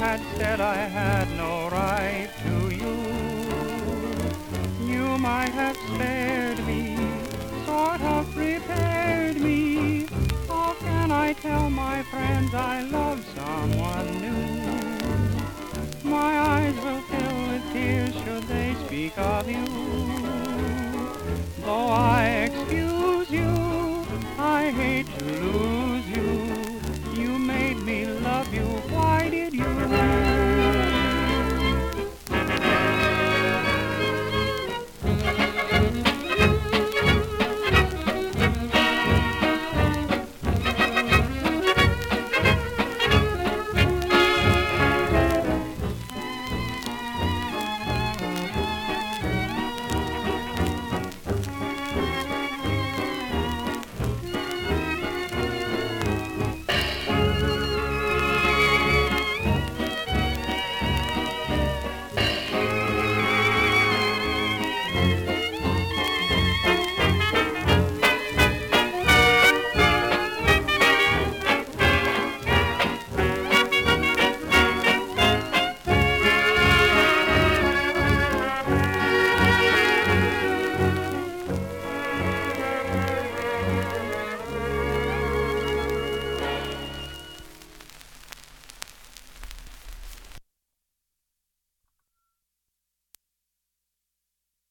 had said I had no right to you. You might have spared me, sort of prepared me. How can I tell my friends I love someone new? My eyes will fill with tears should they speak of you. Though I